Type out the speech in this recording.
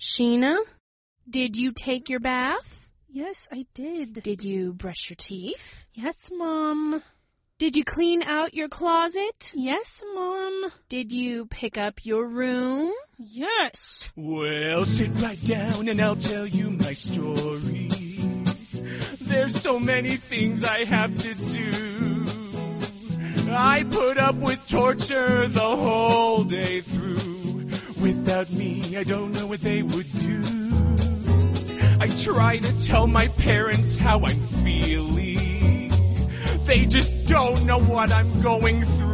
Sheena, did you take your bath? Yes, I did. Did you brush your teeth? Yes, Mom. Did you clean out your closet? Yes, Mom. Did you pick up your room? Yes. Well, sit right down and I'll tell you my story. There's so many things I have to do. I put up with torture the whole day through. Without me, I don't know what they would do. I try to tell my parents how I'm feeling. They just don't know what I'm going through.